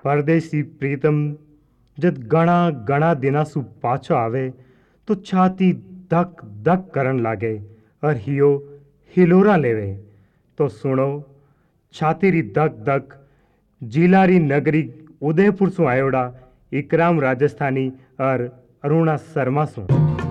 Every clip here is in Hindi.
परदेसी प्रीतम जद घणा घणा दिनासु पाछो आवे तो छाती धक धक करन लागे और हियो हिलोरा लेवे। तो सुनो छाती री धक धक जिलारी नगरी उदयपुर सु आयोड़ा इकराम राजस्थानी और अरुणा शर्मा सु।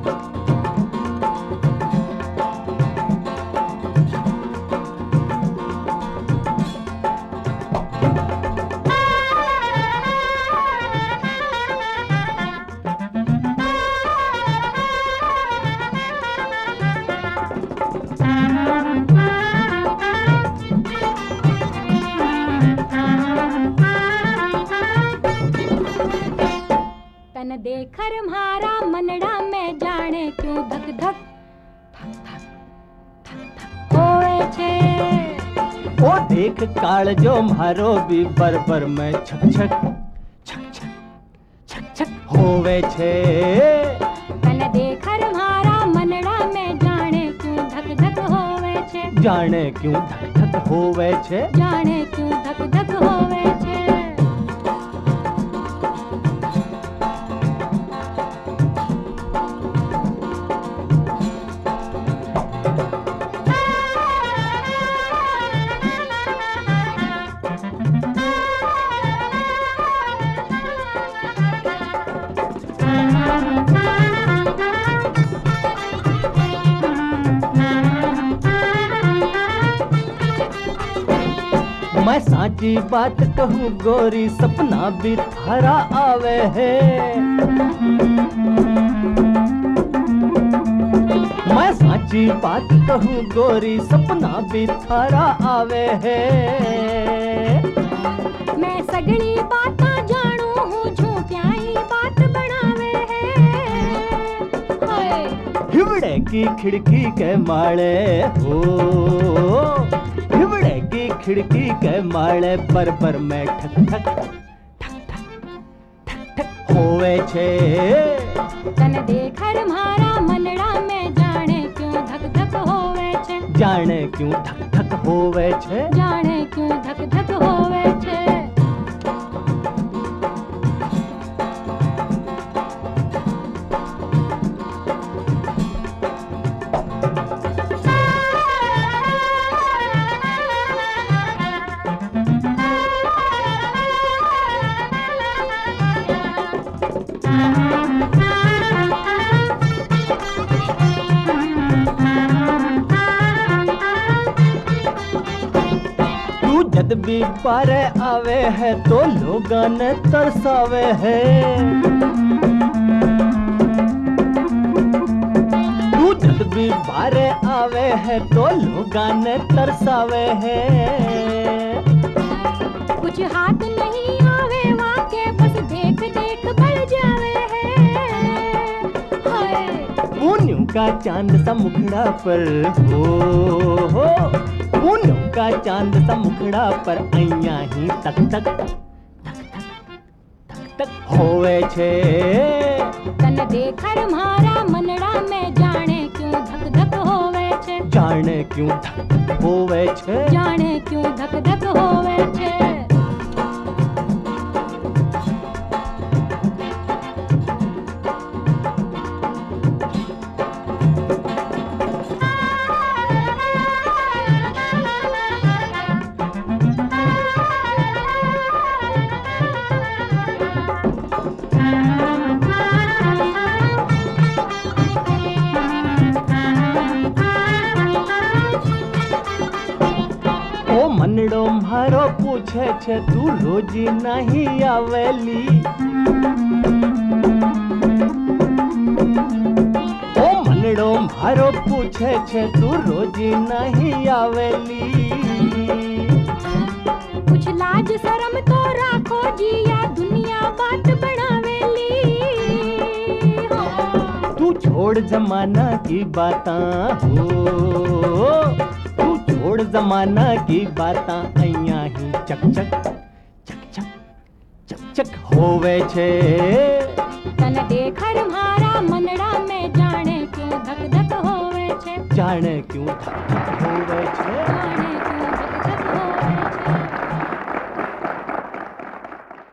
तन देखर म्हारा मनड़ा में जाने क्यों धक धक धक धक धक धक होए छे। ओ देख काल जो म्हारो भी बरबर में छक छक छक छक छक छक होवे छे। तन देखर म्हारा मनड़ा में जाने क्यों धक धक होवे छे। जाने क्यों धक धक होवे छे। जाने क्यों धक धक होवे छे। मैं साची बात कहूँ गोरी सपना भी थारा आवे है। मैं साची बात कहूँ गोरी सपना भी थारा आवे है। मैं सगली बाता जानू हूँ झूठिया ही बात बनावे है। हाय हिवड़े की खिड़की के माले हो, हिवड़े की खिड़की के माले पर में ठक ठक ठक ठक ठक ठक होवे छे। तन देखर म्हारा मनड़ा में जाने क्यों धक धक होवे छे। जाने क्यों धक धक होवे छे। जाने क्यों धक धक होवे छे। जद भी बारे आवे है तो लोगां ने तरसावे है। तू जद भी बारे आवे है तो लोगां ने तरसावे है। कुछ हाथ नहीं आवे वाके बस देख देख बढ़ जावे है। हाय पून्यों का चांद सा मुखड़ा पर हो, पून्यों का चांद सा मुखड़ा पर अइया ही तक तक तक तक तक तक होवे छे। तन देखर म्हारा मनड़ा में जाने क्यों धक धक होवे छे। जाने क्यों धक धक होवे छे। जाने क्यों धक धक होवे छे। मनड़ो म्हारो पूछे छे तू रोजी नहीं आवेली। ओ मनड़ो म्हारो पूछे छे तू रोजी नहीं आवेली। कुछ लाज शरम तो राखो जी या दुनिया बात बनावेली। तू छोड़ जमाना की बातां हो, तू छोड़ जमाना की बातां अइया ही चक चक चक चक चक चक होवे छे। तन देखर म्हारा मनड़ा में जाने क्यों धक धक होवे छे। जाने क्यों धक धक होवे छे। जाने